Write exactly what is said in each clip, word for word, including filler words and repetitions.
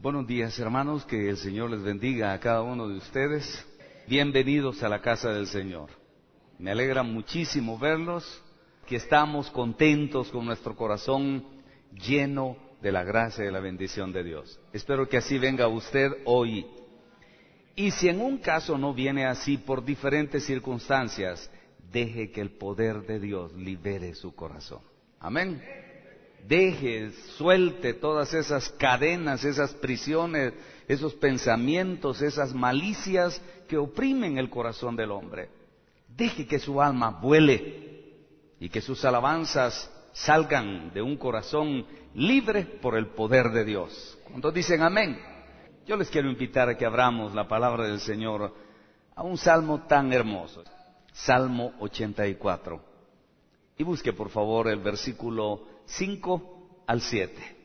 Buenos días, hermanos, que el Señor les bendiga a cada uno de ustedes. Bienvenidos a la casa del Señor. Me alegra muchísimo verlos, que estamos contentos con nuestro corazón lleno de la gracia y de la bendición de Dios. Espero que así venga usted hoy. Y si en un caso no viene así por diferentes circunstancias, deje que el poder de Dios libere su corazón. Amén. Deje, suelte todas esas cadenas, esas prisiones, esos pensamientos, esas malicias que oprimen el corazón del hombre. Deje que su alma vuele y que sus alabanzas salgan de un corazón libre por el poder de Dios. ¿Cuántos dicen amén? Yo les quiero invitar a que abramos la palabra del Señor a un salmo tan hermoso, Salmo ochenta y cuatro. Y busque por favor el versículo cinco al siete.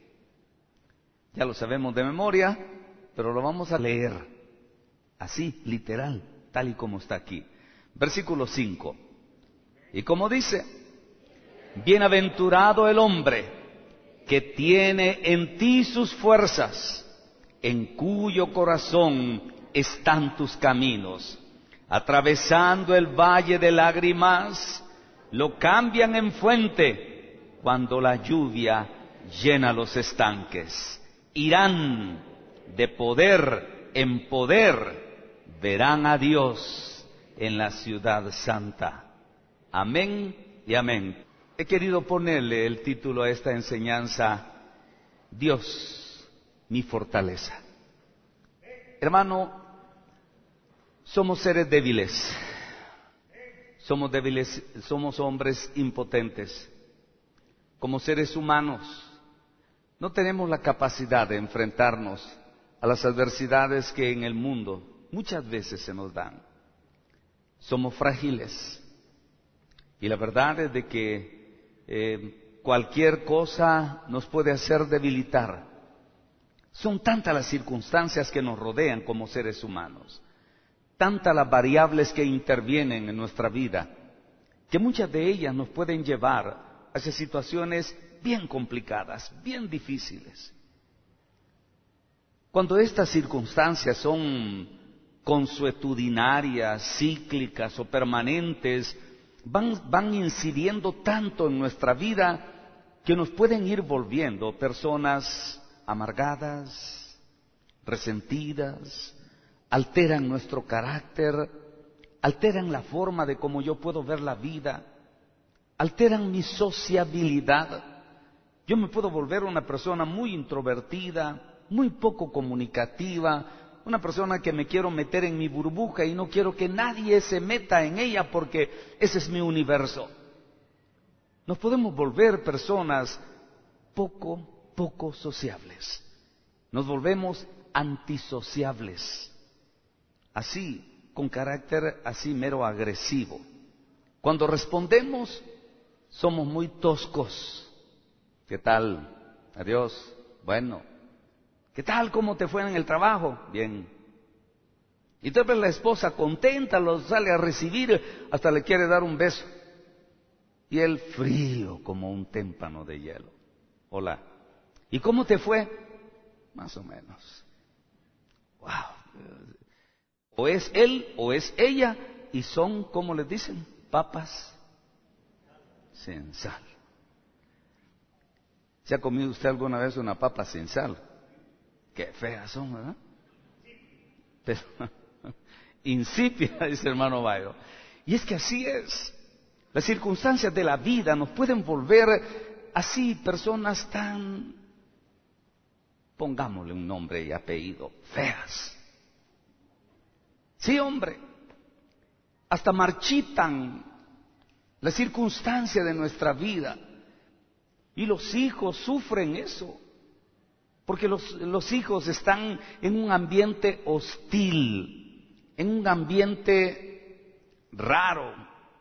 Ya lo sabemos de memoria, pero lo vamos a leer así, literal, tal y como está aquí. Versículo cinco. Y como dice: bienaventurado el hombre que tiene en ti sus fuerzas, en cuyo corazón están tus caminos. Atravesando el valle de lágrimas, lo cambian en fuente cuando la lluvia llena los estanques. Irán de poder en poder, verán a Dios en la ciudad santa. Amén y amén. He querido ponerle el título a esta enseñanza: Dios, mi fortaleza. Hermano, somos seres débiles. Somos débiles, somos hombres impotentes. Como seres humanos, no tenemos la capacidad de enfrentarnos a las adversidades que en el mundo muchas veces se nos dan. Somos frágiles. Y la verdad es de que eh, cualquier cosa nos puede hacer debilitar. Son tantas las circunstancias que nos rodean como seres humanos, tantas las variables que intervienen en nuestra vida, que muchas de ellas nos pueden llevar hacia situaciones bien complicadas, bien difíciles. Cuando estas circunstancias son consuetudinarias, cíclicas o permanentes, van, van incidiendo tanto en nuestra vida que nos pueden ir volviendo personas amargadas, resentidas, alteran nuestro carácter, alteran la forma de cómo yo puedo ver la vida, alteran mi sociabilidad. Yo me puedo volver una persona muy introvertida, muy poco comunicativa, una persona que me quiero meter en mi burbuja y no quiero que nadie se meta en ella porque ese es mi universo. Nos podemos volver personas poco, poco sociables. Nos volvemos antisociables. Así, con carácter así mero agresivo. Cuando respondemos, somos muy toscos. ¿Qué tal? Adiós. Bueno. ¿Qué tal? ¿Cómo te fue en el trabajo? Bien. Y tal vez la esposa contenta lo sale a recibir, hasta le quiere dar un beso. Y él frío como un témpano de hielo. Hola. ¿Y cómo te fue? Más o menos. Wow. O es él o es ella y son, ¿cómo les dicen? Papas sin sal. ¿Se ha comido usted alguna vez una papa sin sal? Qué feas son, ¿verdad? Pero, insípida, dice el hermano Bayo. Y es que así es. Las circunstancias de la vida nos pueden volver así, personas tan, pongámosle un nombre y apellido, feas. Sí, hombre. Hasta marchitan la circunstancia de nuestra vida. Y los hijos sufren eso. Porque los, los hijos están en un ambiente hostil, en un ambiente raro.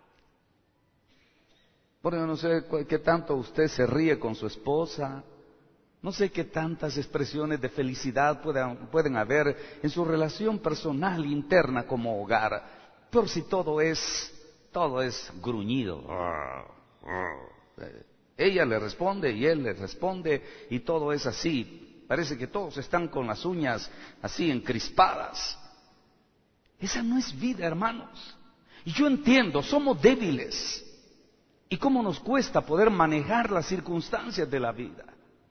Bueno, yo no sé qué tanto usted se ríe con su esposa, no sé qué tantas expresiones de felicidad puedan, pueden haber en su relación personal interna como hogar, pero si todo es, todo es gruñido. Ella le responde y él le responde y todo es así. Parece que todos están con las uñas así encrispadas. Esa no es vida, hermanos. Y yo entiendo, somos débiles. ¿Y cómo nos cuesta poder manejar las circunstancias de la vida?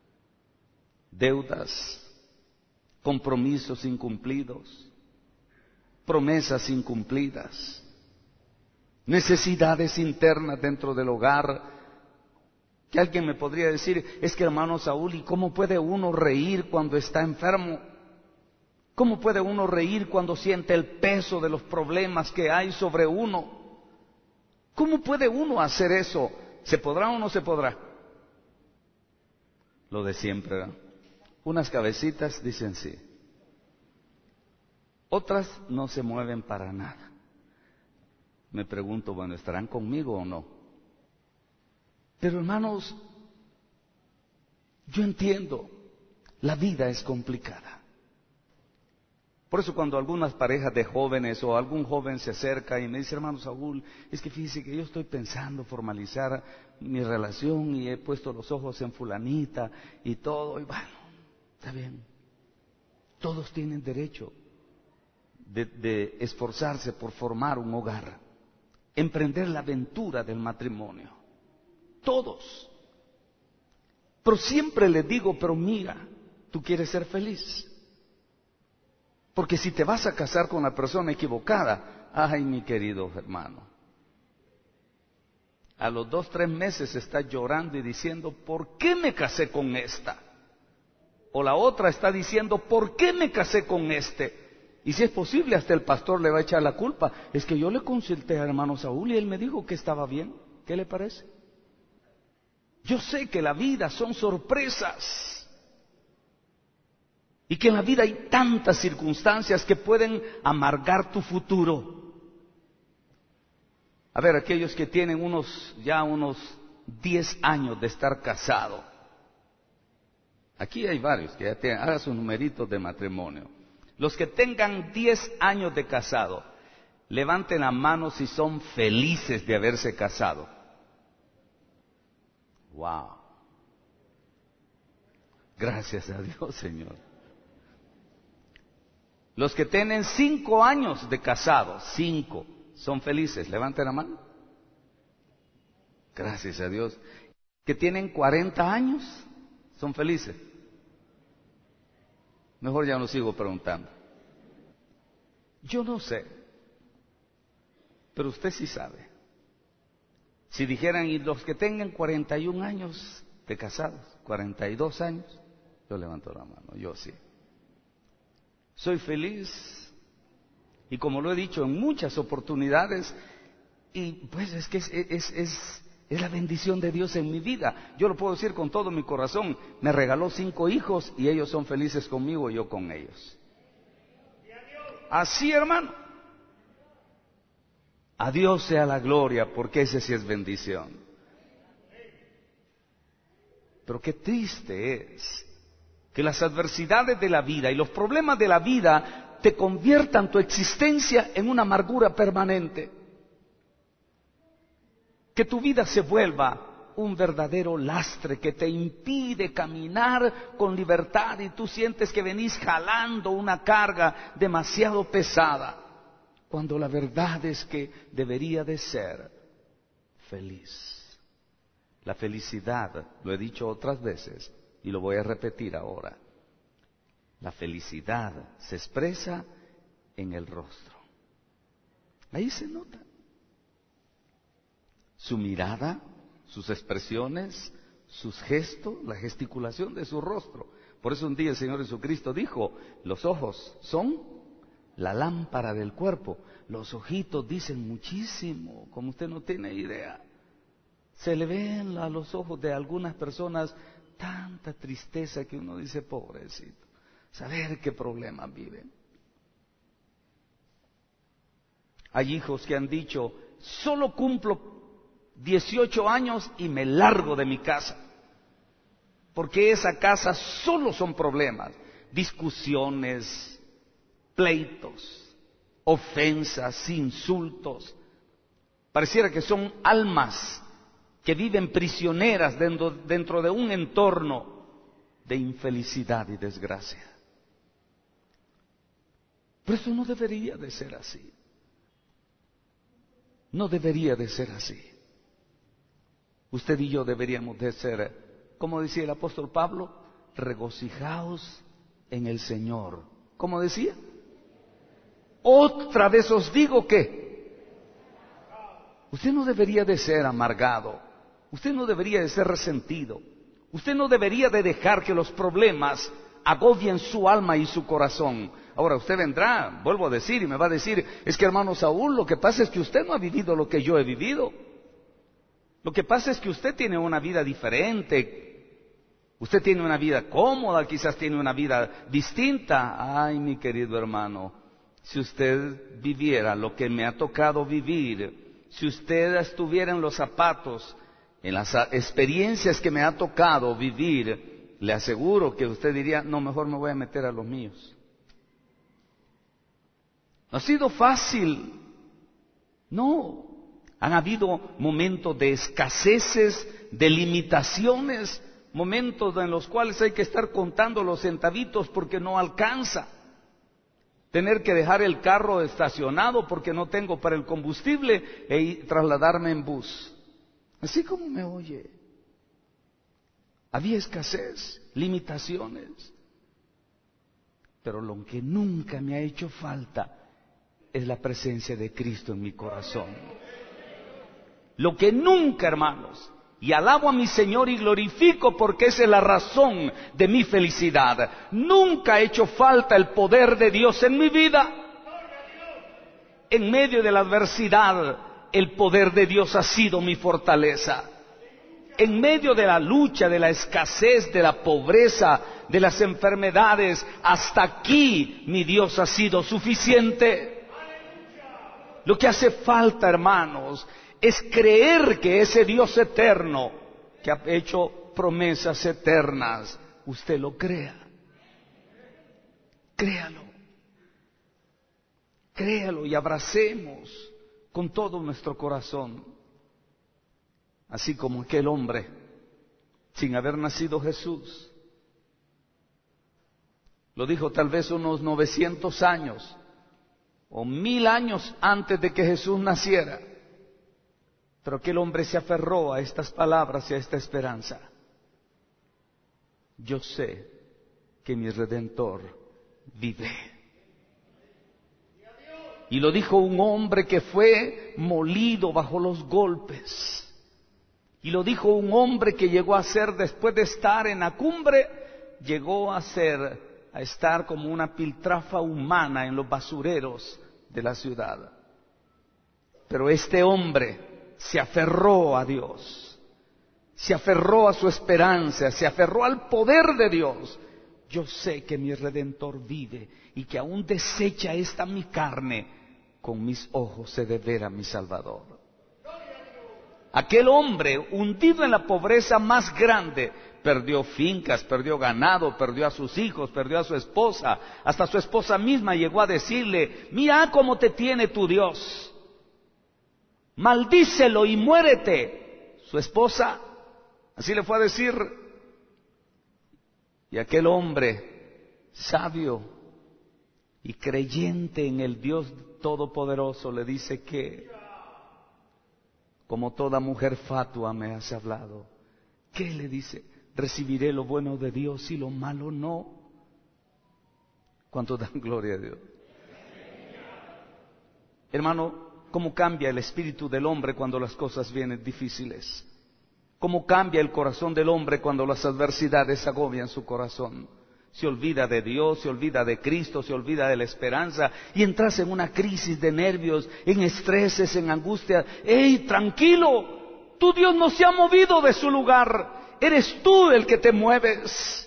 Deudas, compromisos incumplidos, promesas incumplidas, necesidades internas dentro del hogar. Que alguien me podría decir, es que hermano Saúl, ¿y cómo puede uno reír cuando está enfermo? ¿Cómo puede uno reír cuando siente el peso de los problemas que hay sobre uno? ¿Cómo puede uno hacer eso? ¿Se podrá o no se podrá? Lo de siempre, ¿verdad? Unas cabecitas dicen sí. Otras no se mueven para nada. Me pregunto, bueno, ¿estarán conmigo o no? Pero hermanos, yo entiendo, la vida es complicada. Por eso cuando algunas parejas de jóvenes o algún joven se acerca y me dice, hermano Saúl, es que fíjese que yo estoy pensando formalizar mi relación y he puesto los ojos en fulanita y todo, y bueno, está bien. Todos tienen derecho de, de esforzarse por formar un hogar, emprender la aventura del matrimonio. Todos. Pero siempre les digo, pero mira, tú quieres ser feliz. Porque si te vas a casar con la persona equivocada, ay mi querido hermano, a los dos, tres meses estás llorando y diciendo, ¿por qué me casé con esta? O la otra está diciendo, ¿por qué me casé con este? Y si es posible, hasta el pastor le va a echar la culpa. Es que yo le consulté a hermano Saúl y él me dijo que estaba bien. ¿Qué le parece? Yo sé que la vida son sorpresas y que en la vida hay tantas circunstancias que pueden amargar tu futuro. A ver, aquellos que tienen unos ya unos diez años de estar casado. Aquí hay varios que ya tienen, haga sus numeritos de matrimonio. Los que tengan diez años de casado, levanten la mano si son felices de haberse casado. Wow. Gracias a Dios, Señor. Los que tienen cinco años de casados, cinco, ¿son felices? Levanten la mano. Gracias a Dios. Que tienen cuarenta años, ¿son felices? Mejor ya no sigo preguntando. Yo no sé, pero usted sí sabe. Si dijeran, y los que tengan cuarenta y un años de casados, cuarenta y dos años, yo levanto la mano, yo sí. Soy feliz, y como lo he dicho en muchas oportunidades, y pues es que es, es, es, es la bendición de Dios en mi vida. Yo lo puedo decir con todo mi corazón, me regaló cinco hijos y ellos son felices conmigo y yo con ellos. Así, hermano. A Dios sea la gloria, porque ese sí es bendición. Pero qué triste es que las adversidades de la vida y los problemas de la vida te conviertan tu existencia en una amargura permanente. Que tu vida se vuelva un verdadero lastre que te impide caminar con libertad y tú sientes que venís jalando una carga demasiado pesada. Cuando la verdad es que debería de ser feliz. La felicidad, lo he dicho otras veces y lo voy a repetir ahora, la felicidad se expresa en el rostro. Ahí se nota. Su mirada, sus expresiones, sus gestos, la gesticulación de su rostro. Por eso un día el Señor Jesucristo dijo, los ojos son la lámpara del cuerpo. Los ojitos dicen muchísimo, como usted no tiene idea. Se le ven a los ojos de algunas personas tanta tristeza que uno dice, pobrecito, saber qué problemas viven. Hay hijos que han dicho, solo cumplo dieciocho años y me largo de mi casa, porque esa casa solo son problemas, discusiones, pleitos, ofensas, insultos. Pareciera que son almas que viven prisioneras dentro, dentro de un entorno de infelicidad y desgracia. Pero eso no debería de ser así. No debería de ser así. Usted y yo deberíamos de ser, como decía el apóstol Pablo, regocijaos en el Señor. ¿Cómo decía? Otra vez os digo que usted no debería de ser amargado. Usted no debería de ser resentido. Usted no debería de dejar que los problemas agobien su alma y su corazón. Ahora usted vendrá, vuelvo a decir, y me va a decir, es que hermano Saúl, lo que pasa es que usted no ha vivido lo que yo he vivido. Lo que pasa es que usted tiene una vida diferente. Usted tiene una vida cómoda, quizás tiene una vida distinta. Ay, mi querido hermano, si usted viviera lo que me ha tocado vivir, si usted estuviera en los zapatos, en las experiencias que me ha tocado vivir, le aseguro que usted diría, no, mejor me voy a meter a los míos. No ha sido fácil. No. Han habido momentos de escaseces, de limitaciones, momentos en los cuales hay que estar contando los centavitos porque no alcanza. Tener que dejar el carro estacionado porque no tengo para el combustible e trasladarme en bus. Así como me oye. Había escasez, limitaciones. Pero lo que nunca me ha hecho falta es la presencia de Cristo en mi corazón. Lo que nunca, hermanos, y alabo a mi Señor y glorifico porque esa es la razón de mi felicidad. Nunca ha hecho falta el poder de Dios en mi vida. En medio de la adversidad, el poder de Dios ha sido mi fortaleza. En medio de la lucha, de la escasez, de la pobreza, de las enfermedades, hasta aquí mi Dios ha sido suficiente. Lo que hace falta, hermanos, es creer que ese Dios eterno, que ha hecho promesas eternas, usted lo crea. Créalo. Créalo y abracemos con todo nuestro corazón. Así como aquel hombre, sin haber nacido Jesús, lo dijo tal vez unos novecientos años o mil años antes de que Jesús naciera. Pero aquel hombre se aferró a estas palabras y a esta esperanza. Yo sé que mi Redentor vive. Y lo dijo un hombre que fue molido bajo los golpes. Y lo dijo un hombre que llegó a ser, después de estar en la cumbre, llegó a ser, a estar como una piltrafa humana en los basureros de la ciudad. Pero este hombre se aferró a Dios, se aferró a su esperanza, se aferró al poder de Dios. Yo sé que mi Redentor vive y que aún desecha esta mi carne, con mis ojos he de ver a mi Salvador. Aquel hombre, hundido en la pobreza más grande, perdió fincas, perdió ganado, perdió a sus hijos, perdió a su esposa. Hasta su esposa misma llegó a decirle, mira cómo te tiene tu Dios. Maldícelo y muérete. Su esposa así le fue a decir. Y aquel hombre sabio y creyente en el Dios Todopoderoso le dice que, como toda mujer fatua me has hablado. ¿Qué le dice? Recibiré lo bueno de Dios y lo malo no. ¿Cuánto dan gloria a Dios? Hermano, ¿cómo cambia el espíritu del hombre cuando las cosas vienen difíciles? ¿Cómo cambia el corazón del hombre cuando las adversidades agobian su corazón? Se olvida de Dios, se olvida de Cristo, se olvida de la esperanza y entras en una crisis de nervios, en estreses, en angustia. ¡Ey, tranquilo! Tu Dios no se ha movido de su lugar. Eres tú el que te mueves.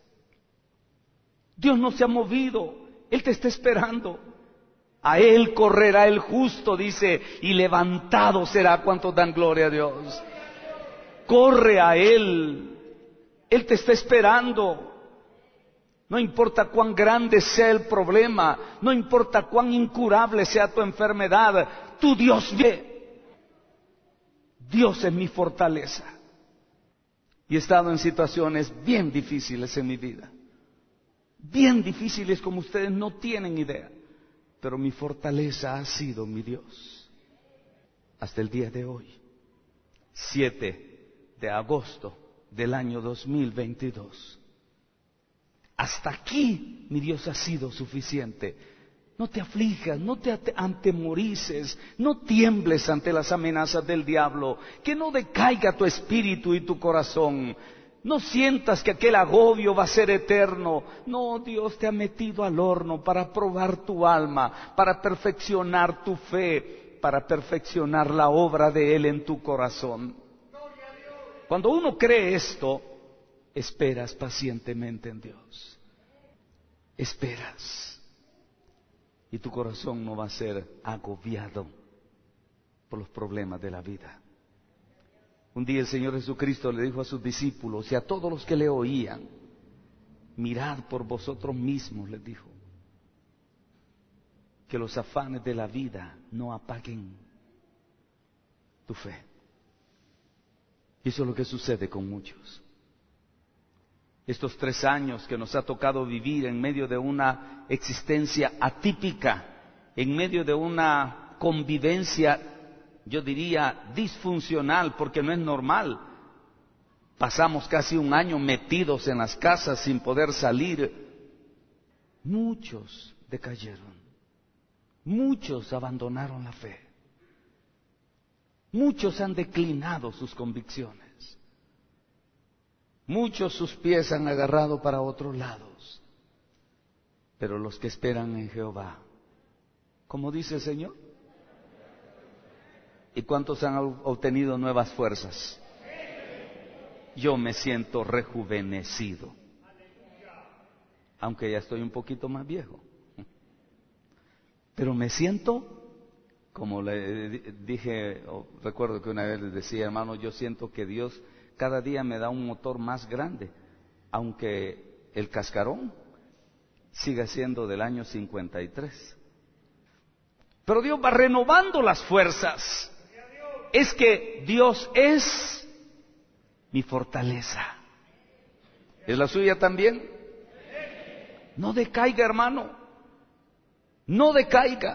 Dios no se ha movido. Él te está esperando. A Él correrá el justo, dice, y levantado será. ¿Cuántos dan gloria a Dios? Corre a Él. Él te está esperando. No importa cuán grande sea el problema, no importa cuán incurable sea tu enfermedad, tu Dios ve. Dios es mi fortaleza. Y he estado en situaciones bien difíciles en mi vida. Bien difíciles como ustedes no tienen idea. Pero mi fortaleza ha sido mi Dios. Hasta el día de hoy. siete de agosto del año dos mil veintidós. Hasta aquí mi Dios ha sido suficiente. No te aflijas, no te atemorices, no tiembles ante las amenazas del diablo, que no decaiga tu espíritu y tu corazón. No sientas que aquel agobio va a ser eterno. No, Dios te ha metido al horno para probar tu alma, para perfeccionar tu fe, para perfeccionar la obra de Él en tu corazón. Cuando uno cree esto, esperas pacientemente en Dios. Esperas. Y tu corazón no va a ser agobiado por los problemas de la vida. Un día el Señor Jesucristo le dijo a sus discípulos y a todos los que le oían: mirad por vosotros mismos, les dijo, que los afanes de la vida no apaguen tu fe. Y eso es lo que sucede con muchos. Estos tres años que nos ha tocado vivir en medio de una existencia atípica, en medio de una convivencia, yo diría, disfuncional, porque no es normal. Pasamos casi un año metidos en las casas sin poder salir. Muchos decayeron, muchos abandonaron la fe, muchos han declinado sus convicciones. Muchos sus pies han agarrado para otros lados, pero los que esperan en Jehová, como dice el Señor, ¿y cuántos han obtenido nuevas fuerzas? Yo me siento rejuvenecido, aunque ya estoy un poquito más viejo, pero me siento, como le dije, recuerdo que una vez les decía, hermano, yo siento que Dios cada día me da un motor más grande, aunque el cascarón siga siendo del año cincuenta y tres. Pero Dios va renovando las fuerzas. Es que Dios es mi fortaleza. ¿Es la suya también? No decaiga, hermano. No decaiga.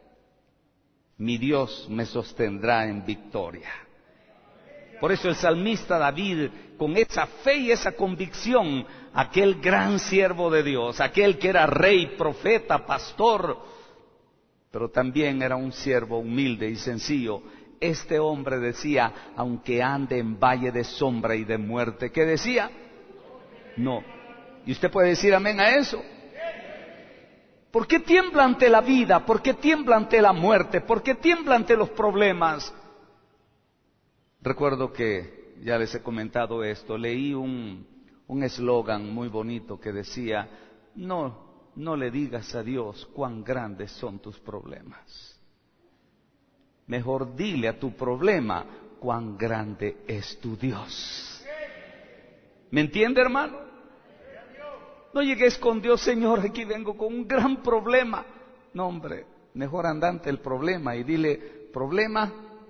Mi Dios me sostendrá en victoria. Por eso el salmista David, con esa fe y esa convicción, aquel gran siervo de Dios, aquel que era rey, profeta, pastor, pero también era un siervo humilde y sencillo, este hombre decía, aunque ande en valle de sombra y de muerte, ¿qué decía? No. ¿Y usted puede decir amén a eso? ¿Por qué tiembla ante la vida? ¿Por qué tiembla ante la muerte? ¿Por qué tiembla ante los problemas? Recuerdo que, ya les he comentado esto, leí un un eslogan muy bonito que decía, no, no le digas a Dios cuán grandes son tus problemas. Mejor dile a tu problema cuán grande es tu Dios. ¿Me entiende, hermano? No llegues con Dios, Señor, aquí vengo con un gran problema. No, hombre, mejor andante el problema y dile, problema,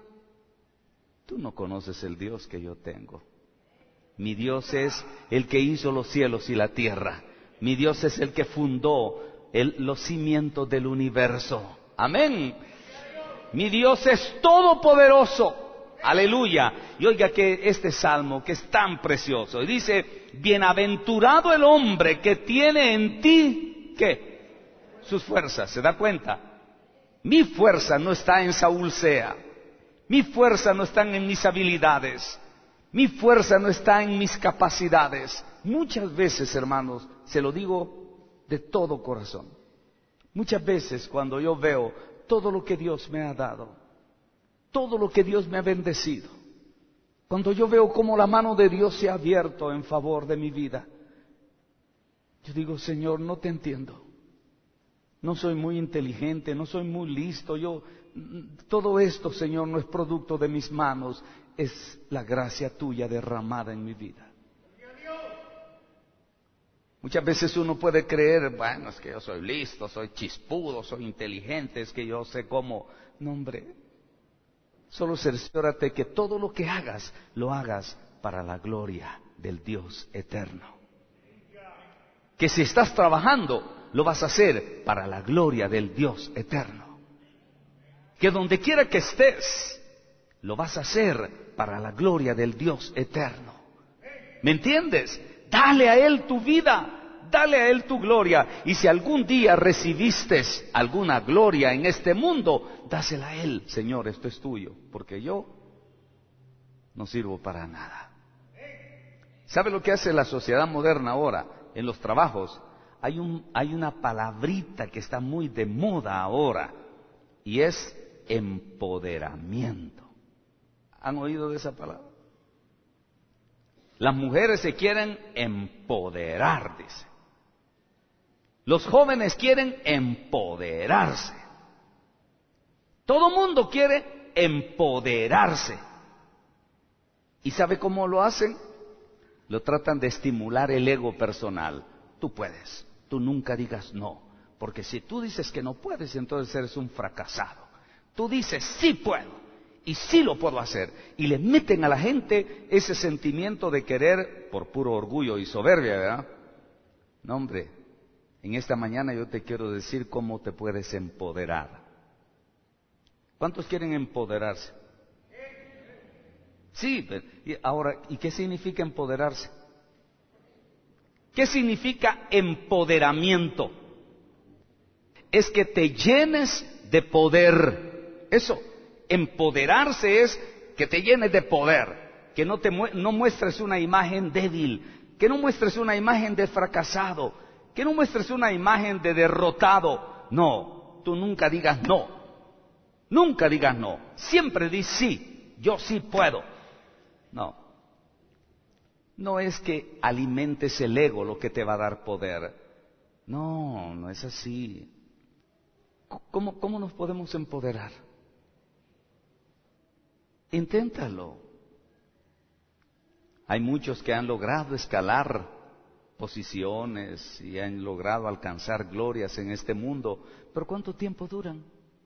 tú no conoces el Dios que yo tengo. Mi Dios es el que hizo los cielos y la tierra. Mi Dios es el que fundó el, los cimientos del universo. Amén. Mi Dios es todopoderoso. Aleluya. Y oiga que este salmo que es tan precioso. Y dice, bienaventurado el hombre que tiene en ti, ¿qué? Sus fuerzas. ¿Se da cuenta? Mi fuerza no está en Saúl Sea. Mi fuerza no está en mis habilidades. Mi fuerza no está en mis capacidades. Muchas veces, hermanos, se lo digo de todo corazón. Muchas veces cuando yo veo todo lo que Dios me ha dado, todo lo que Dios me ha bendecido, cuando yo veo cómo la mano de Dios se ha abierto en favor de mi vida, yo digo, Señor, no te entiendo. No soy muy inteligente, no soy muy listo. Yo, todo esto, Señor, no es producto de mis manos, es la gracia tuya derramada en mi vida. Muchas veces uno puede creer, bueno, es que yo soy listo, soy chispudo, soy inteligente, es que yo sé cómo. No, hombre, solo cerciórate que todo lo que hagas, lo hagas para la gloria del Dios eterno. Que si estás trabajando, lo vas a hacer para la gloria del Dios eterno. Que donde quiera que estés, lo vas a hacer para la gloria del Dios eterno. ¿Me entiendes? Dale a Él tu vida, dale a Él tu gloria. Y si algún día recibiste alguna gloria en este mundo, dásela a Él. Señor, esto es tuyo, porque yo no sirvo para nada. ¿Sabe lo que hace la sociedad moderna ahora? En los trabajos hay, un, hay una palabrita que está muy de moda ahora, y es empoderamiento. ¿Han oído de esa palabra? Las mujeres se quieren empoderar, dice. Los jóvenes quieren empoderarse. Todo mundo quiere empoderarse. ¿Y sabe cómo lo hacen? Lo tratan de estimular el ego personal. Tú puedes, tú nunca digas no, porque si tú dices que no puedes, entonces eres un fracasado. Tú dices sí puedo, y sí lo puedo hacer, y le meten a la gente ese sentimiento de querer por puro orgullo y soberbia, ¿verdad? No, hombre, en esta mañana yo te quiero decir cómo te puedes empoderar. ¿Cuántos quieren empoderarse? Sí, ahora, ¿y qué significa empoderarse? ¿Qué significa empoderamiento? Es que te llenes de poder. Eso, empoderarse es que te llenes de poder, que no te no muestres una imagen débil, que no muestres una imagen de fracasado, que no muestres una imagen de derrotado. No, tú nunca digas no, nunca digas no, siempre di sí, yo sí puedo. No, no es que alimentes el ego lo que te va a dar poder. No, no es así. ¿Cómo, cómo nos podemos empoderar? Inténtalo. Hay muchos que han logrado escalar posiciones y han logrado alcanzar glorias en este mundo, pero ¿cuánto tiempo duran?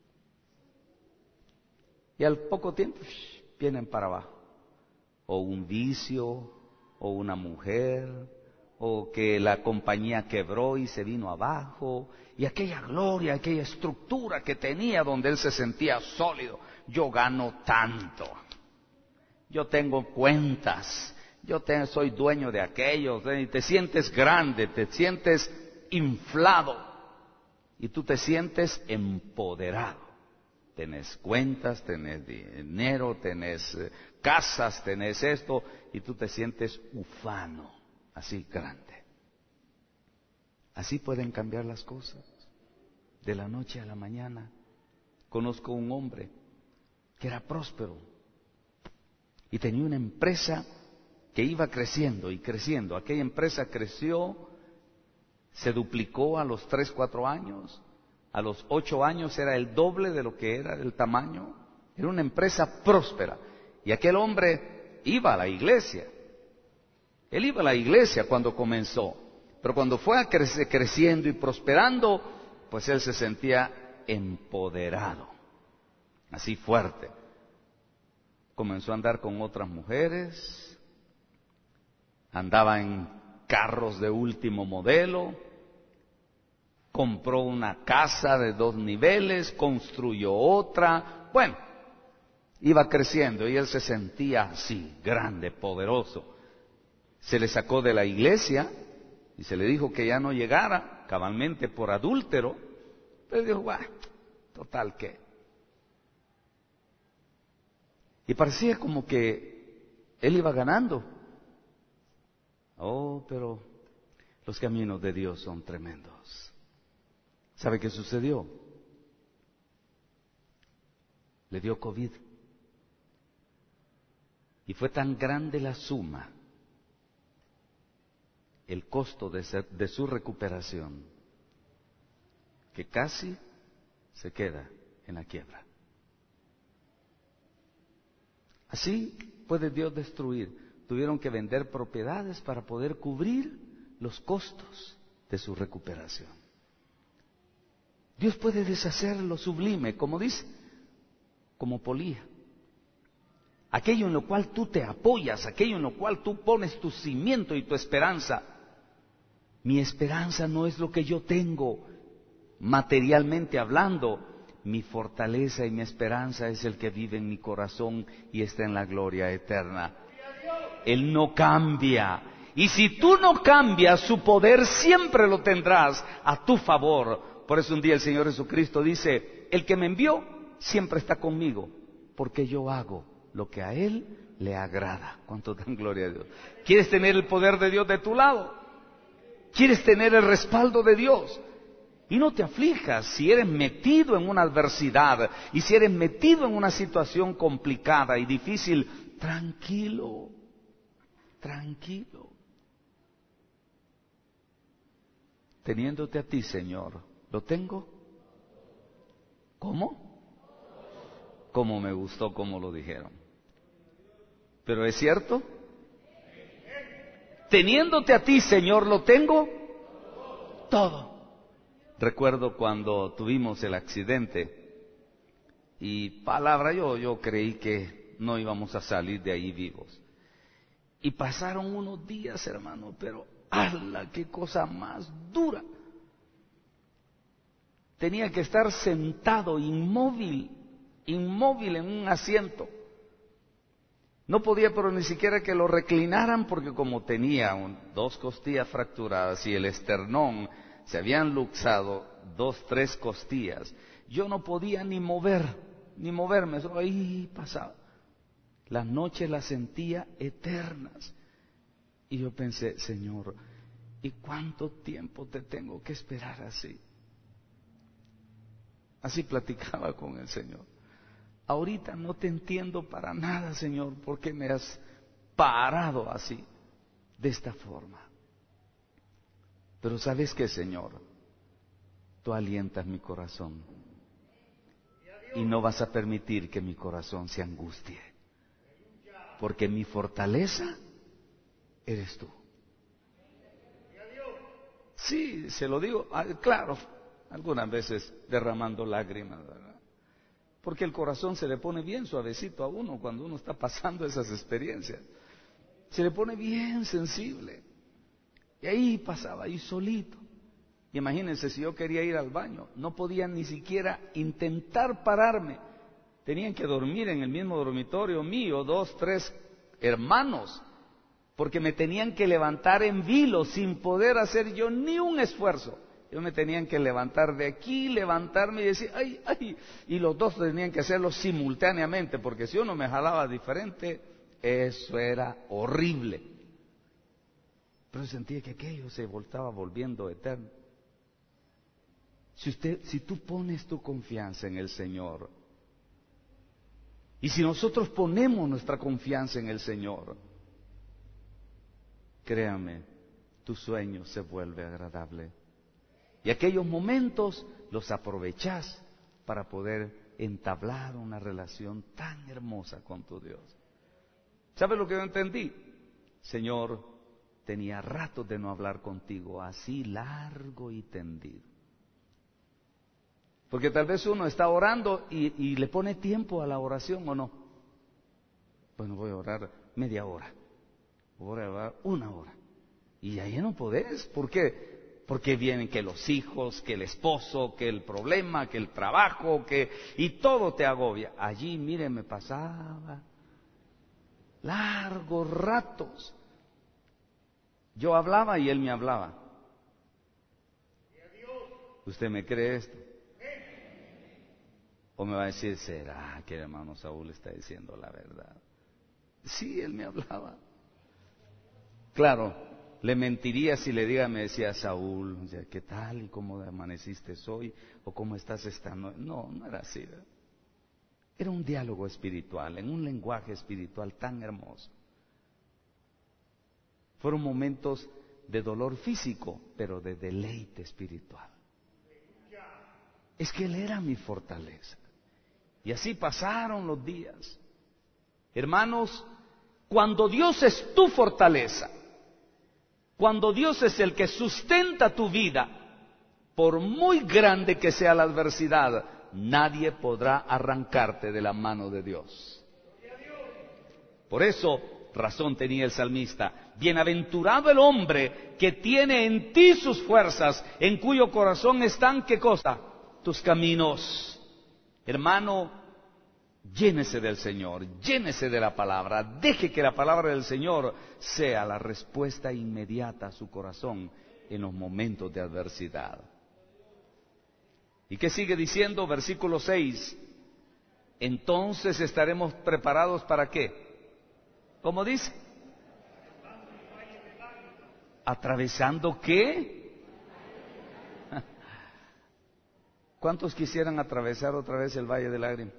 Y al poco tiempo vienen para abajo. O un vicio, o una mujer, o que la compañía quebró y se vino abajo, y aquella gloria, aquella estructura que tenía donde él se sentía sólido. Yo gano tanto, yo tengo cuentas, yo te, soy dueño de aquello, y te sientes grande, te sientes inflado, y tú te sientes empoderado. Tenés cuentas, tenés dinero, tenés eh, casas, tenés esto, y tú te sientes ufano, así grande. Así pueden cambiar las cosas, de la noche a la mañana. Conozco un hombre que era próspero y tenía una empresa que iba creciendo y creciendo. Aquella empresa creció, se duplicó a los tres, cuatro años. A los ocho años era el doble de lo que era el tamaño. Era una empresa próspera. Y aquel hombre iba a la iglesia. Él iba a la iglesia cuando comenzó. Pero cuando fue a crece, creciendo y prosperando, pues él se sentía empoderado. Así fuerte. Comenzó a andar con otras mujeres. Andaba en carros de último modelo. Compró una casa de dos niveles, construyó otra. Bueno, iba creciendo y él se sentía así, grande, poderoso. Se le sacó de la iglesia y se le dijo que ya no llegara, cabalmente por adúltero. Pero dijo, bah, total que. Y parecía como que él iba ganando. Oh, pero los caminos de Dios son tremendos. ¿Sabe qué sucedió? Le dio COVID. Y fue tan grande la suma, el costo de, ser, de su recuperación, que casi se queda en la quiebra. Así puede Dios destruir. Tuvieron que vender propiedades para poder cubrir los costos de su recuperación. Dios puede deshacer lo sublime, como dice, como polía. aquello en lo cual tú te apoyas, aquello en lo cual tú pones tu cimiento y tu esperanza. Mi esperanza no es lo que yo tengo, materialmente hablando. Mi fortaleza y mi esperanza es el que vive en mi corazón y está en la gloria eterna. Él no cambia. Y si tú no cambias, su poder siempre lo tendrás a tu favor. Por eso un día el Señor Jesucristo dice, el que me envió siempre está conmigo, porque yo hago lo que a Él le agrada. ¿Cuánto dan gloria a Dios? ¿Quieres tener el poder de Dios de tu lado? ¿Quieres tener el respaldo de Dios? Y no te aflijas si eres metido en una adversidad y si eres metido en una situación complicada y difícil. Tranquilo, tranquilo. Teniéndote a ti, Señor, ¿lo tengo? ¿Cómo? Cómo me gustó cómo lo dijeron. ¿Pero es cierto? Teniéndote a ti, Señor, ¿lo tengo? Todo. Recuerdo cuando tuvimos el accidente y palabra, yo, yo creí que no íbamos a salir de ahí vivos. Y pasaron unos días, hermano, pero ¡ala! ¡Qué cosa más dura! Tenía que estar sentado, inmóvil, inmóvil en un asiento. No podía, pero ni siquiera que lo reclinaran, porque como tenía un, dos costillas fracturadas y el esternón se habían luxado dos, tres costillas, yo no podía ni mover, ni moverme, solo ahí pasaba. Las noches las sentía eternas. Y yo pensé, Señor, ¿y cuánto tiempo te tengo que esperar así? Así platicaba con el Señor. Ahorita no te entiendo para nada, Señor, ¿por qué me has parado así, de esta forma? Pero ¿sabes qué, Señor? Tú alientas mi corazón y no vas a permitir que mi corazón se angustie, porque mi fortaleza eres tú. Sí, se lo digo, claro, algunas veces derramando lágrimas, ¿verdad? Porque el corazón se le pone bien suavecito a uno cuando uno está pasando esas experiencias. Se le pone bien sensible. Y ahí pasaba, ahí solito. Y imagínense, si yo quería ir al baño, no podía ni siquiera intentar pararme. Tenían que dormir en el mismo dormitorio mío, dos, tres hermanos, porque me tenían que levantar en vilo sin poder hacer yo ni un esfuerzo. Yo me tenían que levantar de aquí, levantarme y decir, ay, ay, y los dos tenían que hacerlo simultáneamente, porque si uno me jalaba diferente, eso era horrible. Pero sentía que aquello se voltaba volviendo eterno. Si usted, si tú pones tu confianza en el Señor, y si nosotros ponemos nuestra confianza en el Señor, créame, tu sueño se vuelve agradable. Y aquellos momentos los aprovechás para poder entablar una relación tan hermosa con tu Dios. ¿Sabes lo que yo entendí? Señor, tenía ratos de no hablar contigo así largo y tendido. Porque tal vez uno está orando y, y le pone tiempo a la oración, ¿o no? Bueno, voy a orar media hora, voy a orar una hora. Y ahí no podés. ¿Por qué? Porque vienen que los hijos, que el esposo, que el problema, que el trabajo, que y todo te agobia. Allí, mire, me pasaba largos ratos. Yo hablaba y él me hablaba. ¿Usted me cree esto? ¿O me va a decir, será que el hermano Saúl está diciendo la verdad? Sí, él me hablaba. Claro, le mentiría si le diga, me decía, Saúl, ¿qué tal y cómo amaneciste hoy? ¿O cómo estás esta noche? No, no era así, ¿verdad? Era un diálogo espiritual, en un lenguaje espiritual tan hermoso. Fueron momentos de dolor físico, pero de deleite espiritual. Es que Él era mi fortaleza. Y así pasaron los días. Hermanos, cuando Dios es tu fortaleza, cuando Dios es el que sustenta tu vida, por muy grande que sea la adversidad, nadie podrá arrancarte de la mano de Dios. Por eso, razón tenía el salmista: bienaventurado el hombre que tiene en ti sus fuerzas, en cuyo corazón están, ¿qué cosa? Tus caminos. Hermano, llénese del Señor, llénese de la palabra, deje que la palabra del Señor sea la respuesta inmediata a su corazón en los momentos de adversidad. ¿Y qué sigue diciendo? Versículo seis. Entonces estaremos preparados ¿para qué? ¿Cómo dice? ¿Atravesando qué? ¿Cuántos quisieran atravesar otra vez el valle de lágrimas?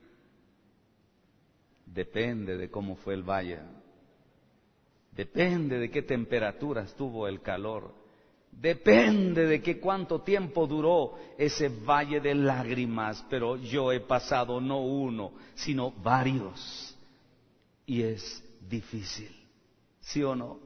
Depende de cómo fue el valle. Depende de qué temperatura estuvo el calor. Depende de qué cuánto tiempo duró ese valle de lágrimas. Pero yo he pasado no uno, sino varios. Y es difícil. ¿Sí o no?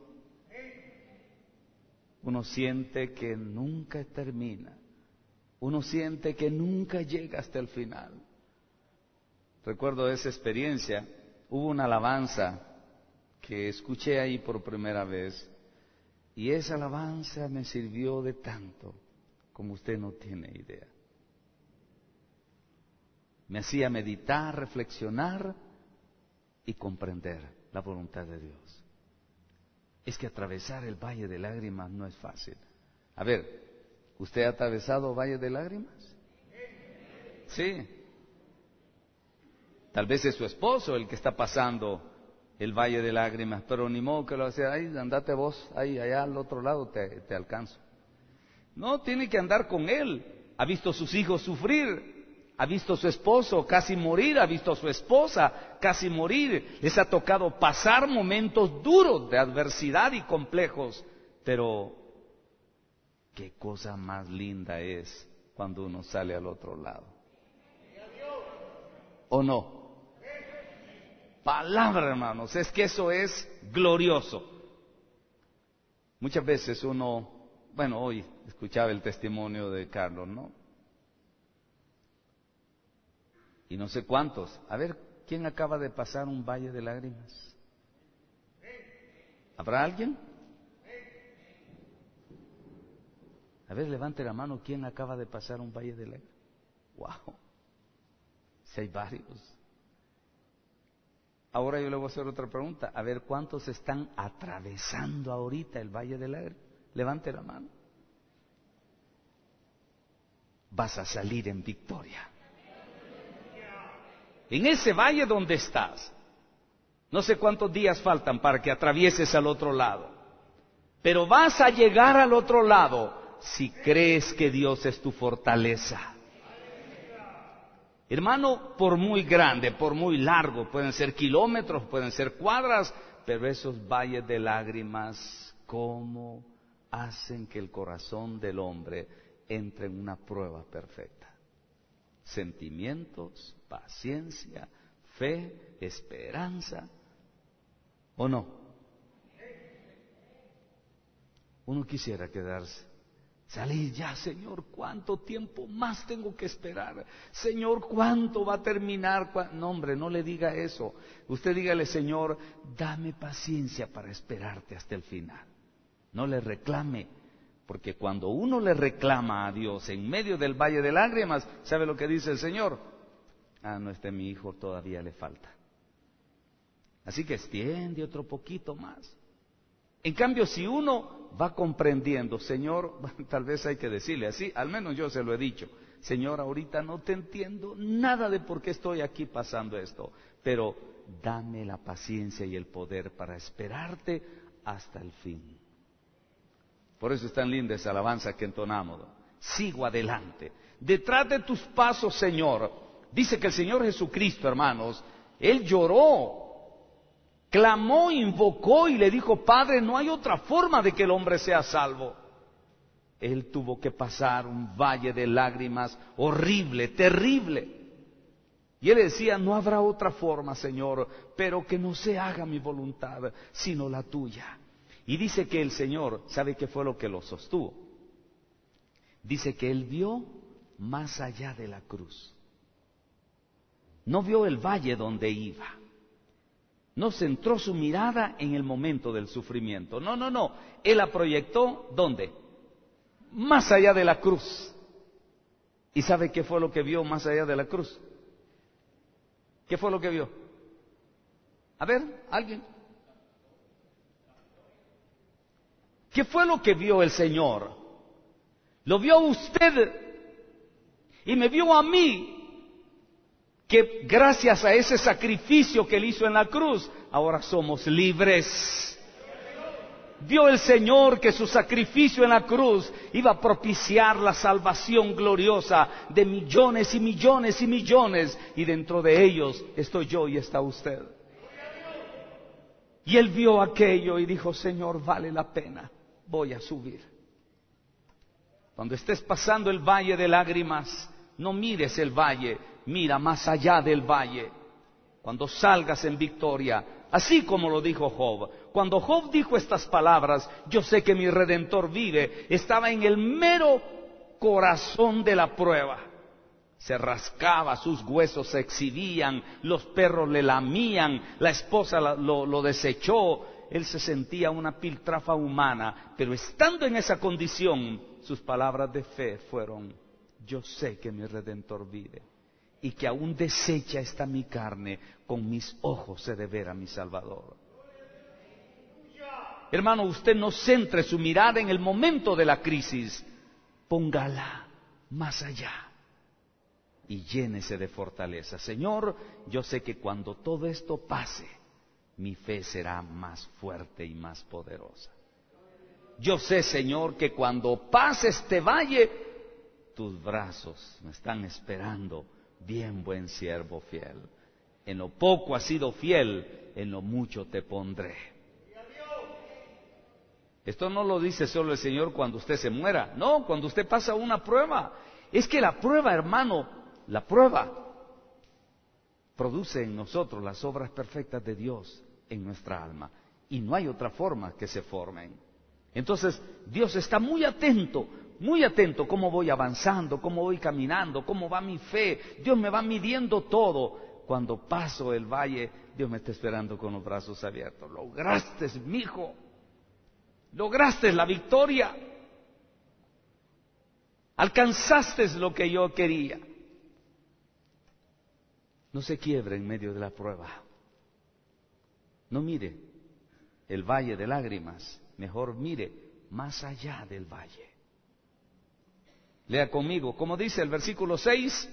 Uno siente que nunca termina. Uno siente que nunca llega hasta el final. Recuerdo esa experiencia. Hubo una alabanza que escuché ahí por primera vez, y esa alabanza me sirvió de tanto como usted no tiene idea. Me hacía meditar, reflexionar y comprender la voluntad de Dios. Es que atravesar el valle de lágrimas no es fácil. A ver, ¿usted ha atravesado valle de lágrimas? Sí. Tal vez es su esposo el que está pasando el valle de lágrimas, pero ni modo que lo hace, ahí, andate vos, ahí, allá al otro lado te, te alcanzo. No, tiene que andar con él. Ha visto a sus hijos sufrir, ha visto a su esposo casi morir, ha visto a su esposa casi morir. Les ha tocado pasar momentos duros de adversidad y complejos, pero qué cosa más linda es cuando uno sale al otro lado. ¿O no? Palabra, hermanos, es que eso es glorioso. Muchas veces uno, bueno, hoy escuchaba el testimonio de Carlos, ¿no? Y no sé cuántos. A ver, ¿quién acaba de pasar un valle de lágrimas? ¿Habrá alguien? A ver, levante la mano, ¿quién acaba de pasar un valle de lágrimas? ¡Wow! Si hay varios. Ahora yo le voy a hacer otra pregunta. A ver, ¿cuántos están atravesando ahorita el valle de lágrimas? Levante la mano. Vas a salir en victoria. En ese valle donde estás, no sé cuántos días faltan para que atravieses al otro lado, pero vas a llegar al otro lado si crees que Dios es tu fortaleza. Hermano, por muy grande, por muy largo, pueden ser kilómetros, pueden ser cuadras, pero esos valles de lágrimas, ¿cómo hacen que el corazón del hombre entre en una prueba perfecta? Sentimientos, paciencia, fe, esperanza, ¿o no? Uno quisiera quedarse. Salir ya, Señor, ¿cuánto tiempo más tengo que esperar? Señor, ¿cuánto va a terminar? No, hombre, no le diga eso. Usted dígale, Señor, dame paciencia para esperarte hasta el final. No le reclame, porque cuando uno le reclama a Dios en medio del valle de lágrimas, ¿sabe lo que dice el Señor? Ah, no, este mi hijo todavía le falta. Así que extiende otro poquito más. En cambio, si uno va comprendiendo, Señor, tal vez hay que decirle así, al menos yo se lo he dicho, Señor, ahorita no te entiendo nada de por qué estoy aquí pasando esto, pero dame la paciencia y el poder para esperarte hasta el fin. Por eso es tan linda esa alabanza que entonamos. Sigo adelante. Detrás de tus pasos, Señor. Dice que el Señor Jesucristo, hermanos, Él lloró. Clamó, invocó y le dijo, Padre, no hay otra forma de que el hombre sea salvo. Él tuvo que pasar un valle de lágrimas horrible, terrible. Y él decía, no habrá otra forma, Señor, pero que no se haga mi voluntad, sino la tuya. Y dice que el Señor, ¿sabe qué fue lo que lo sostuvo? Dice que él vio más allá de la cruz. No vio el valle donde iba. no centró su mirada en el momento del sufrimiento. No, no, no. Él la proyectó, ¿dónde? Más allá de la cruz. ¿Y sabe qué fue lo que vio más allá de la cruz? ¿Qué fue lo que vio? A ver, alguien. ¿Qué fue lo que vio el Señor? Lo vio a usted y me vio a mí, que gracias a ese sacrificio que Él hizo en la cruz, ahora somos libres. Vio el Señor que su sacrificio en la cruz iba a propiciar la salvación gloriosa de millones y millones y millones, y dentro de ellos estoy yo y está usted. Y Él vio aquello y dijo: Señor, vale la pena, voy a subir. Cuando estés pasando el valle de lágrimas, no mires el valle, mira más allá del valle. Cuando salgas en victoria, así como lo dijo Job. Cuando Job dijo estas palabras, yo sé que mi Redentor vive, estaba en el mero corazón de la prueba. Se rascaba, sus huesos se exhibían, los perros le lamían, la esposa lo, lo desechó. Él se sentía una piltrafa humana, pero estando en esa condición, sus palabras de fe fueron: yo sé que mi Redentor vive, y que aún desecha esta mi carne, con mis ojos he de ver a mi Salvador. Hermano, usted no centre su mirada en el momento de la crisis, póngala más allá y llénese de fortaleza. Señor, yo sé que cuando todo esto pase, mi fe será más fuerte y más poderosa. Yo sé, Señor, que cuando pase este valle, tus brazos me están esperando. Bien, buen siervo fiel. En lo poco has sido fiel, en lo mucho te pondré. Esto no lo dice solo el Señor cuando usted se muera. No, cuando usted pasa una prueba. Es que la prueba, hermano, la prueba produce en nosotros las obras perfectas de Dios en nuestra alma. Y no hay otra forma que se formen. Entonces, Dios está muy atento, muy atento cómo voy avanzando, cómo voy caminando, cómo va mi fe. Dios me va midiendo todo. Cuando paso el valle, Dios me está esperando con los brazos abiertos. Lograste, mi hijo. Lograste la victoria. Alcanzaste lo que yo quería. No se quiebre en medio de la prueba. No mire el valle de lágrimas. Mejor mire más allá del valle. Lea conmigo, como dice el versículo seis,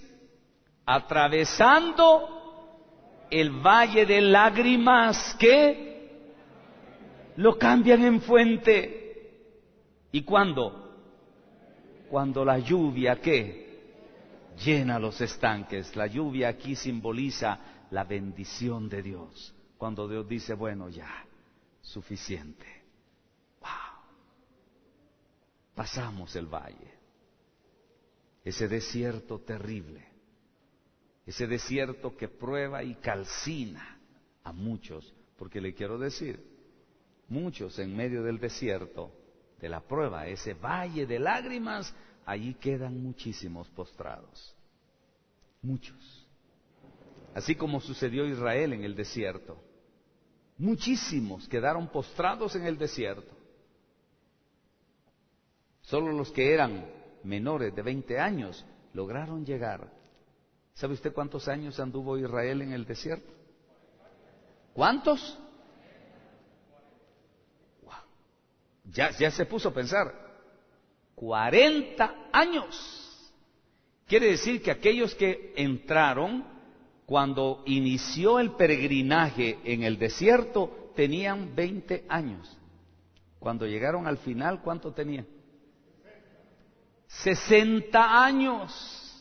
atravesando el valle de lágrimas, que lo cambian en fuente. ¿Y cuándo? Cuando la lluvia, ¿qué? Llena los estanques. La lluvia aquí simboliza la bendición de Dios. Cuando Dios dice, bueno, ya, suficiente. Pasamos el valle, ese desierto terrible, ese desierto que prueba y calcina a muchos, porque le quiero decir, muchos en medio del desierto, de la prueba, ese valle de lágrimas, allí quedan muchísimos postrados, muchos, así como sucedió a Israel en el desierto, muchísimos quedaron postrados en el desierto. Solo los que eran menores de veinte años lograron llegar. ¿Sabe usted cuántos años anduvo Israel en el desierto? ¿Cuántos? Wow. Ya, ya se puso a pensar. cuarenta años. Quiere decir que aquellos que entraron cuando inició el peregrinaje en el desierto tenían veinte años. Cuando llegaron al final, ¿cuánto tenían? sesenta años.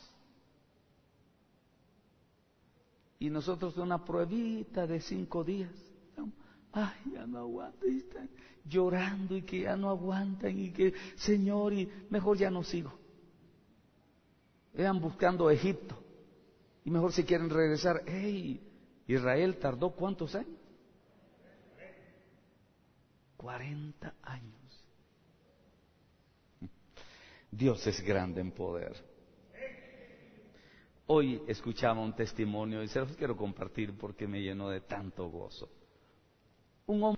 Y nosotros de una pruebita de cinco días. Ay, ya no aguanto. Y están llorando y que ya no aguantan y que, Señor, y mejor ya no sigo. Vean buscando Egipto. Y mejor si quieren regresar. Hey, Israel tardó ¿cuántos años? cuarenta años. Dios es grande en poder. Hoy escuchaba un testimonio y se los quiero compartir porque me llenó de tanto gozo. Un hombre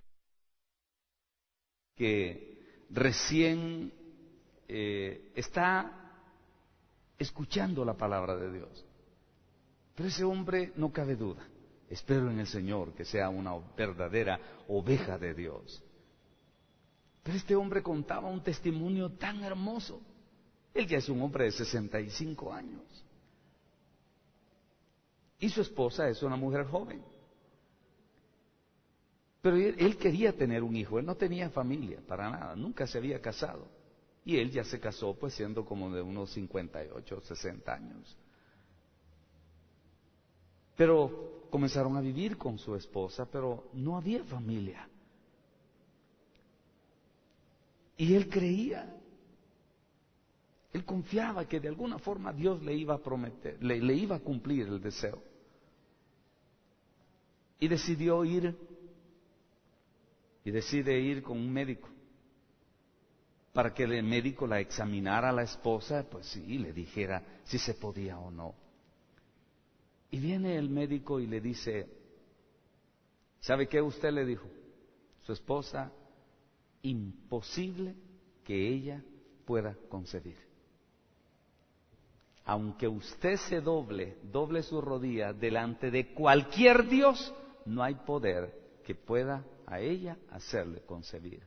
que recién eh, está escuchando la palabra de Dios. Pero ese hombre, no cabe duda, espero en el Señor que sea una verdadera oveja de Dios. Pero este hombre contaba un testimonio tan hermoso. Él ya es un hombre de sesenta y cinco años. Y su esposa es una mujer joven. Pero él, él quería tener un hijo. Él no tenía familia, para nada. Nunca se había casado. Y él ya se casó, pues siendo como de unos cincuenta y ocho, sesenta años. Pero comenzaron a vivir con su esposa, pero no había familia. Y él creía, él confiaba que de alguna forma Dios le iba a prometer, le, le iba a cumplir el deseo. Y decidió ir, y decide ir con un médico, para que el médico la examinara a la esposa, pues sí, le dijera si se podía o no. Y viene el médico y le dice, ¿sabe qué usted le dijo? Su esposa, imposible que ella pueda concebir. Aunque usted se doble, doble su rodilla delante de cualquier Dios, no hay poder que pueda a ella hacerle concebir.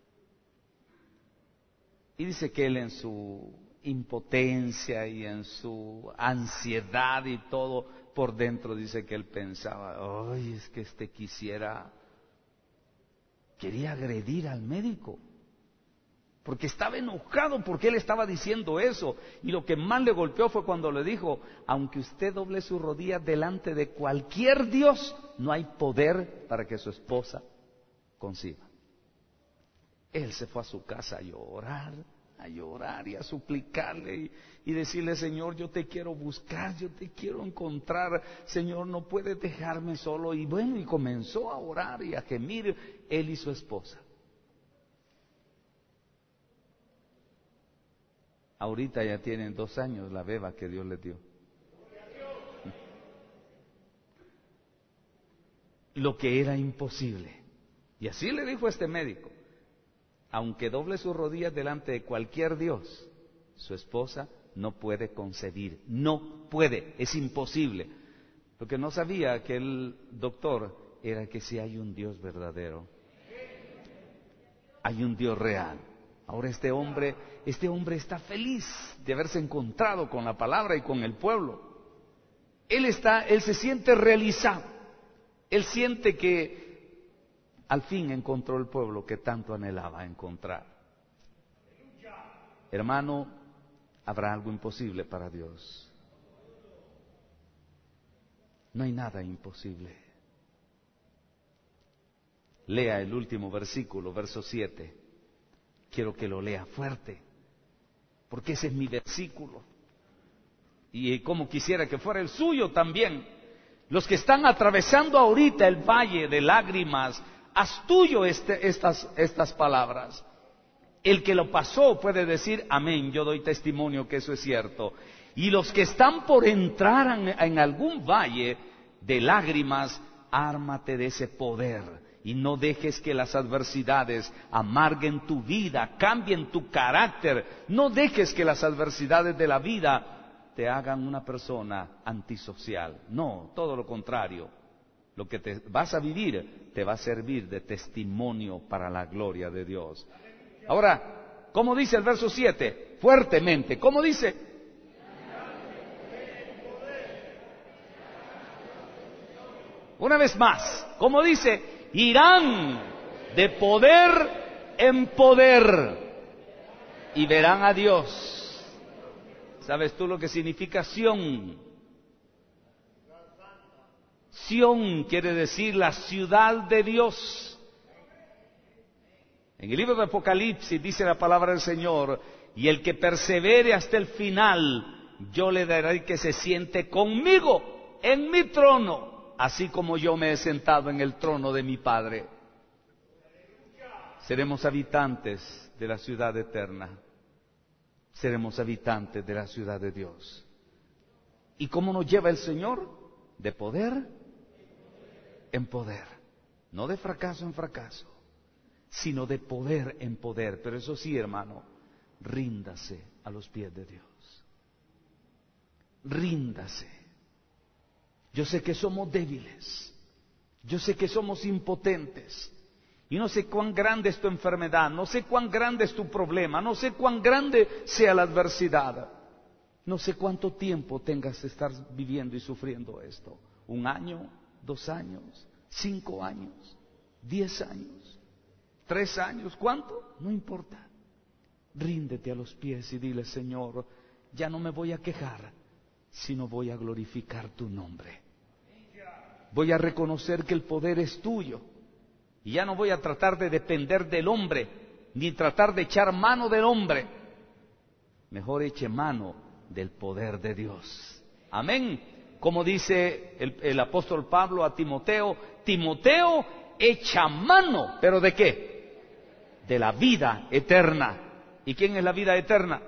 Y dice que él en su impotencia y en su ansiedad y todo, por dentro dice que él pensaba, ay, es que este quisiera, quería agredir al médico, porque estaba enojado porque él estaba diciendo eso. Y lo que más le golpeó fue cuando le dijo, aunque usted doble su rodilla delante de cualquier Dios, no hay poder para que su esposa conciba. Él se fue a su casa a llorar, a llorar y a suplicarle y, y decirle, Señor, yo te quiero buscar, yo te quiero encontrar, Señor, no puedes dejarme solo. Y bueno, y comenzó a orar y a gemir él y su esposa. Ahorita ya tienen dos años la beba que Dios les dio. Lo que era imposible. Y así le dijo este médico, aunque doble sus rodillas delante de cualquier Dios, su esposa no puede concebir, no puede, es imposible. Lo que no sabía aquel doctor era que si hay un Dios verdadero, hay un Dios real. Ahora este hombre, este hombre está feliz de haberse encontrado con la palabra y con el pueblo. Él está, él se siente realizado. Él siente que al fin encontró el pueblo que tanto anhelaba encontrar. Hermano, ¿habrá algo imposible para Dios? No hay nada imposible. Lea el último versículo, verso siete. Quiero que lo lea fuerte, porque ese es mi versículo. Y como quisiera que fuera el suyo también. Los que están atravesando ahorita el valle de lágrimas, haz tuyo este, estas, estas palabras. El que lo pasó puede decir, amén, yo doy testimonio que eso es cierto. Y los que están por entrar en, en algún valle de lágrimas, ármate de ese poder. Y no dejes que las adversidades amarguen tu vida, cambien tu carácter. No dejes que las adversidades de la vida te hagan una persona antisocial. No, todo lo contrario. Lo que te vas a vivir te va a servir de testimonio para la gloria de Dios. Ahora, ¿cómo dice el verso siete? Fuertemente, ¿cómo dice? Una vez más, ¿cómo dice? Irán de poder en poder y verán a Dios. ¿Sabes tú lo que significa Sión? Sión quiere decir la ciudad de Dios. En el libro de Apocalipsis dice la palabra del Señor, y el que persevere hasta el final, yo le daré que se siente conmigo en mi trono, así como yo me he sentado en el trono de mi Padre. Seremos habitantes de la ciudad eterna. Seremos habitantes de la ciudad de Dios. ¿Y cómo nos lleva el Señor? De poder en poder. no de fracaso en fracaso, sino de poder en poder. Pero eso sí, hermano, ríndase a los pies de Dios. Ríndase. Yo sé que somos débiles, yo sé que somos impotentes, y no sé cuán grande es tu enfermedad, no sé cuán grande es tu problema, no sé cuán grande sea la adversidad, no sé cuánto tiempo tengas de estar viviendo y sufriendo esto. ¿Un año? ¿Dos años? ¿Cinco años? ¿Diez años? ¿Tres años? ¿Cuánto? No importa. Ríndete a los pies y dile: Señor, ya no me voy a quejar, sino voy a glorificar tu nombre. Voy a reconocer que el poder es tuyo. Y ya no voy a tratar de depender del hombre, ni tratar de echar mano del hombre. Mejor eche mano del poder de Dios. Amén. Como dice el, el apóstol Pablo a Timoteo: Timoteo, echa mano. ¿Pero de qué? De la vida eterna. ¿Y quién es la vida eterna?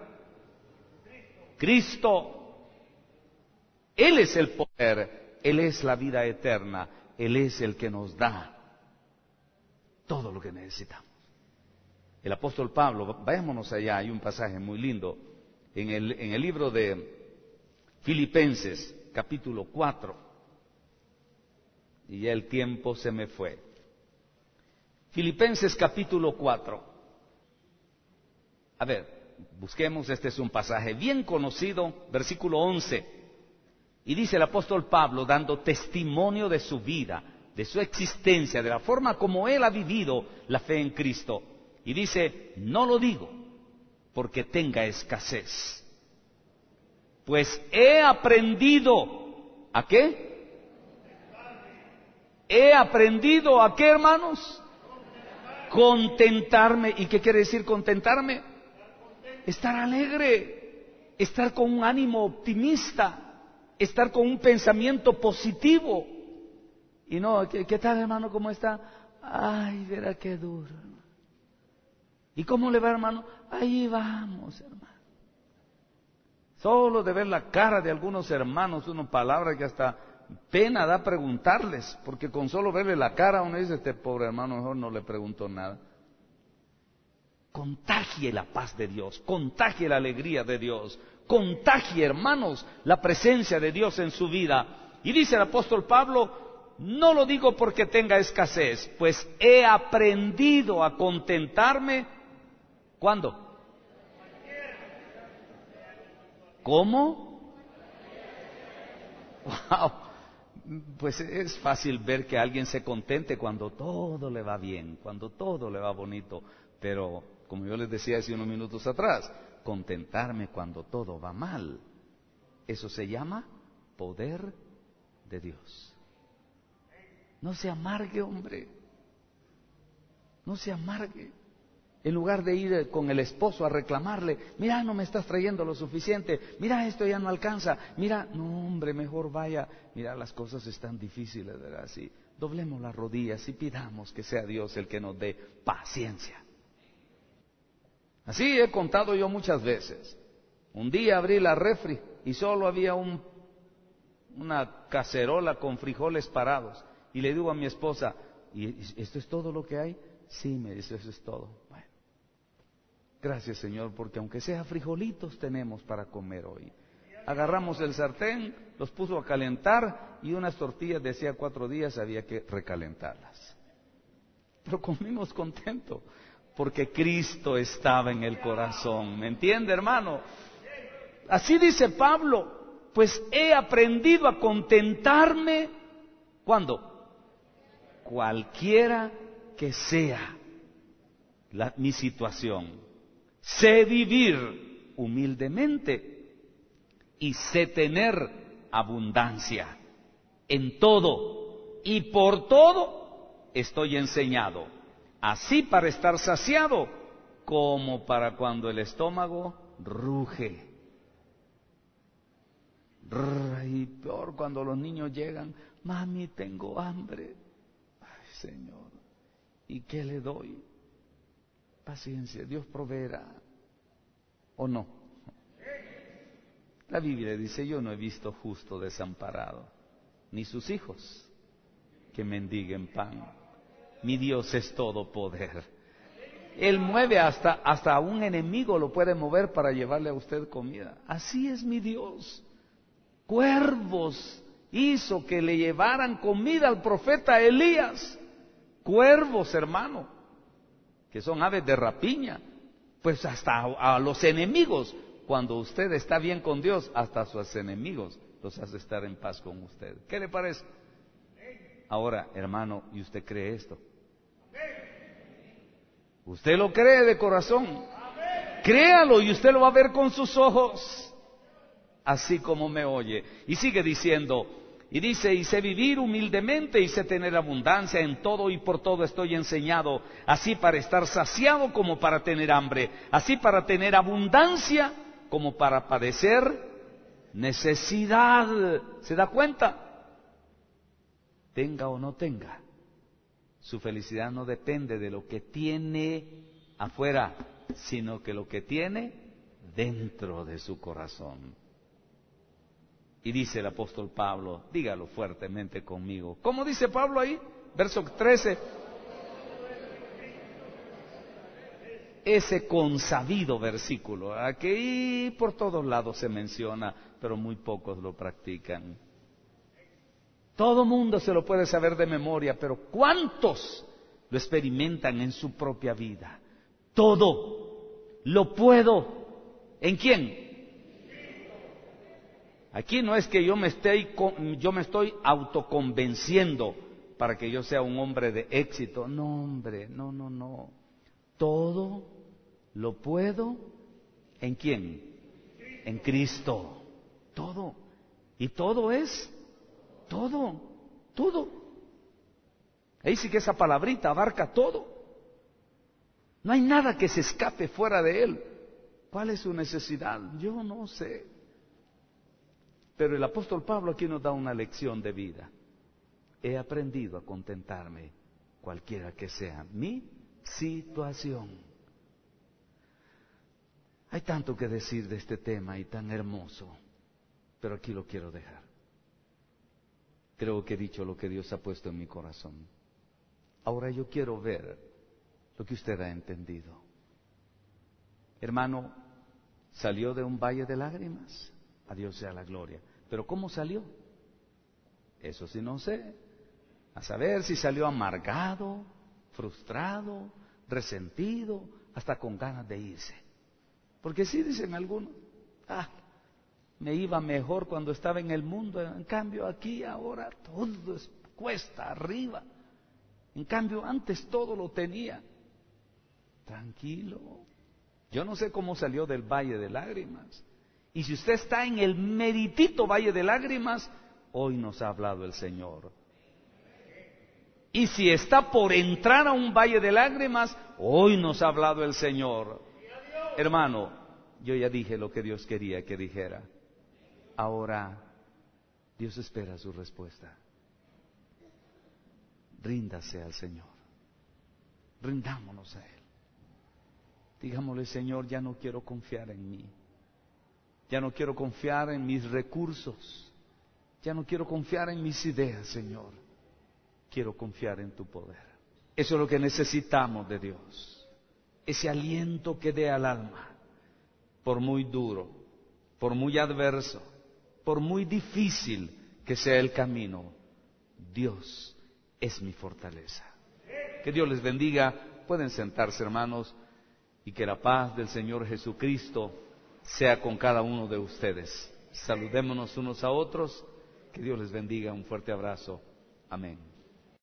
Cristo. Él es el poder, Él es la vida eterna, Él es el que nos da todo lo que necesitamos. El apóstol Pablo, vayámonos allá, hay un pasaje muy lindo en el, en el libro de Filipenses, capítulo cuatro, y ya el tiempo se me fue. Filipenses capítulo cuatro. A ver, busquemos, este es un pasaje bien conocido, versículo once. Y dice el apóstol Pablo, dando testimonio de su vida, de su existencia, de la forma como él ha vivido la fe en Cristo. Y dice: no lo digo porque tenga escasez, pues he aprendido, ¿a qué? He aprendido, ¿a qué, hermanos? Contentarme. ¿Y qué quiere decir contentarme? Estar alegre, estar con un ánimo optimista, estar con un pensamiento positivo. Y no, ¿qué, qué tal, hermano? ¿Cómo está? Ay, verá qué duro. ¿Y cómo le va, hermano? Ahí vamos, hermano. Solo de ver la cara de algunos hermanos, una palabra que hasta pena da preguntarles, porque con solo verle la cara uno dice: este pobre hermano, mejor no le pregunto nada. Contagie la paz de Dios, contagie la alegría de Dios, contagie, hermanos, la presencia de Dios en su vida. Y dice el apóstol Pablo: no lo digo porque tenga escasez, pues he aprendido a contentarme. ¿Cuándo? ¿Cómo? Wow. Pues es fácil ver que alguien se contente cuando todo le va bien, cuando todo le va bonito, pero como yo les decía hace unos minutos atrás, contentarme cuando todo va mal, eso se llama poder de Dios. No se amargue, hombre, no se amargue. En lugar de ir con el esposo a reclamarle: mira, no me estás trayendo lo suficiente, mira, esto ya no alcanza, mira, no, hombre, mejor vaya, mira, las cosas están difíciles, ¿verdad? Así, doblemos las rodillas y pidamos que sea Dios el que nos dé paciencia. Así he contado yo muchas veces. Un día abrí la refri y solo había un, una cacerola con frijoles parados, y le digo a mi esposa: ¿y esto es todo lo que hay? Sí, me dice, eso es todo. Bueno, gracias, Señor, porque aunque sea frijolitos tenemos para comer hoy. Agarramos el sartén, los puso a calentar, y unas tortillas de hacía cuatro días había que recalentarlas. Pero comimos contento, porque Cristo estaba en el corazón. ¿Me entiende, hermano? Así dice Pablo: pues he aprendido a contentarme. ¿Cuándo? Cualquiera que sea la, mi situación. Sé vivir humildemente y sé tener abundancia. En todo y por todo estoy enseñado, así para estar saciado como para cuando el estómago ruge. Y peor cuando los niños llegan: mami, tengo hambre. Ay, Señor, ¿y qué le doy? Paciencia, Dios proveerá. ¿O no? La Biblia dice: yo no he visto justo desamparado, ni sus hijos que mendiguen pan. Mi Dios es todo poder. Él mueve hasta, hasta a un enemigo lo puede mover para llevarle a usted comida. Así es mi Dios. Cuervos hizo que le llevaran comida al profeta Elías. Cuervos, hermano, que son aves de rapiña. Pues hasta a, a los enemigos, cuando usted está bien con Dios, hasta a sus enemigos los hace estar en paz con usted. ¿Qué le parece? Ahora, hermano, ¿y usted cree esto? Usted lo cree de corazón. Créalo y usted lo va a ver con sus ojos, así como me oye. Y sigue diciendo, y dice, y sé vivir humildemente y sé tener abundancia en todo y por todo estoy enseñado, así para estar saciado como para tener hambre, así para tener abundancia como para padecer necesidad. ¿Se da cuenta? Tenga o no tenga, su felicidad no depende de lo que tiene afuera, sino que lo que tiene dentro de su corazón. Y dice el apóstol Pablo, dígalo fuertemente conmigo. ¿Cómo dice Pablo ahí? Verso trece. Ese consabido versículo, aquí por todos lados se menciona, pero muy pocos lo practican. Todo mundo se lo puede saber de memoria, pero ¿cuántos lo experimentan en su propia vida? Todo lo puedo. ¿En quién? Aquí no es que yo me estoy, yo me estoy autoconvenciendo para que yo sea un hombre de éxito. No, hombre, no, no, no. Todo lo puedo. ¿En quién? En Cristo. Todo. Y todo es todo, todo. Ahí sí que esa palabrita abarca todo. No hay nada que se escape fuera de él. ¿Cuál es su necesidad? Yo no sé. Pero el apóstol Pablo aquí nos da una lección de vida. He aprendido a contentarme, cualquiera que sea mi situación. Hay tanto que decir de este tema y tan hermoso, pero aquí lo quiero dejar. Creo que he dicho lo que Dios ha puesto en mi corazón. Ahora yo quiero ver lo que usted ha entendido. Hermano, salió de un valle de lágrimas. A Dios sea la gloria. Pero ¿cómo salió? Eso sí no sé. A saber si salió amargado, frustrado, resentido, hasta con ganas de irse. Porque sí dicen algunos, ah, me iba mejor cuando estaba en el mundo, en cambio aquí ahora todo es cuesta arriba. En cambio antes todo lo tenía. Tranquilo. Yo no sé cómo salió del valle de lágrimas. Y si usted está en el meritito valle de lágrimas, hoy nos ha hablado el Señor. Y si está por entrar a un valle de lágrimas, hoy nos ha hablado el Señor. Hermano, yo ya dije lo que Dios quería que dijera. Ahora, Dios espera su respuesta. Ríndase al Señor. Rindámonos a Él. Digámosle, Señor, ya no quiero confiar en mí. Ya no quiero confiar en mis recursos. Ya no quiero confiar en mis ideas, Señor. Quiero confiar en tu poder. Eso es lo que necesitamos de Dios. Ese aliento que dé al alma. Por muy duro, por muy adverso, por muy difícil que sea el camino, Dios es mi fortaleza. Que Dios les bendiga. Pueden sentarse, hermanos, y que la paz del Señor Jesucristo sea con cada uno de ustedes. Saludémonos unos a otros. Que Dios les bendiga. Un fuerte abrazo. Amén.